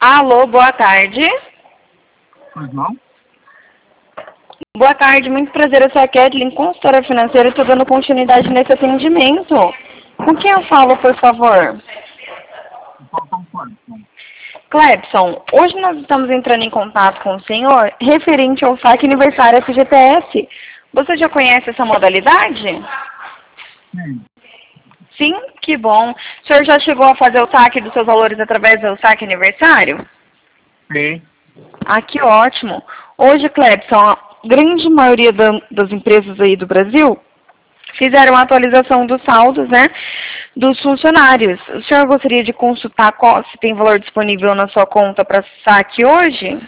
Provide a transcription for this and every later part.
Alô, boa tarde. Pois não? Boa tarde, muito prazer. Eu sou a Kathleen, consultora financeira. Estou dando continuidade nesse atendimento. Com quem eu falo, por favor? Faltam quanto? Clebson, hoje nós estamos entrando em contato com o senhor referente ao saque aniversário FGTS. Você já conhece essa modalidade? Sim. Sim, que bom. O senhor já chegou a fazer o saque dos seus valores através do saque aniversário? Sim. Ah, que ótimo. Hoje, Clebson, a grande maioria das empresas aí do Brasil fizeram a atualização dos saldos, né, dos funcionários. O senhor gostaria de consultar se tem valor disponível na sua conta para saque hoje?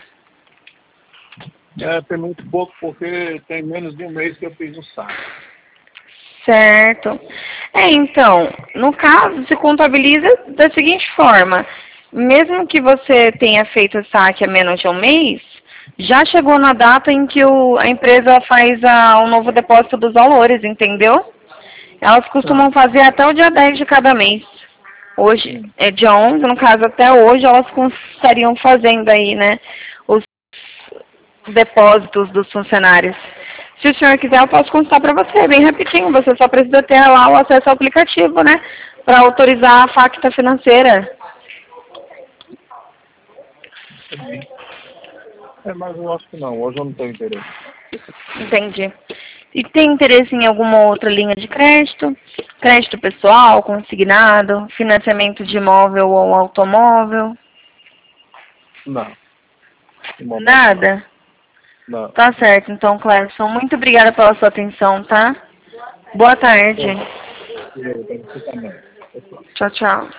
Tem muito pouco porque tem menos de um mês que eu fiz o saque. Certo. Então, no caso, se contabiliza da seguinte forma. Mesmo que você tenha feito o saque há menos de um mês, já chegou na data em que a empresa faz o novo depósito dos valores, entendeu? Elas Tá. costumam fazer até o dia 10 de cada mês. Hoje é dia 11, no caso, até hoje elas estariam fazendo aí, né, os depósitos dos funcionários. Se o senhor quiser, eu posso consultar para você, bem rapidinho. Você só precisa ter lá o acesso ao aplicativo, né, para autorizar a facta financeira. Mas eu acho que não. Hoje eu não tenho interesse. Entendi. E tem interesse em alguma outra linha de crédito? Crédito pessoal, consignado, financiamento de imóvel ou automóvel? Não. No momento, não. Nada? Não. Tá certo, então, Clebson. Muito obrigada pela sua atenção, tá? Boa tarde. Eu também. Tchau, tchau.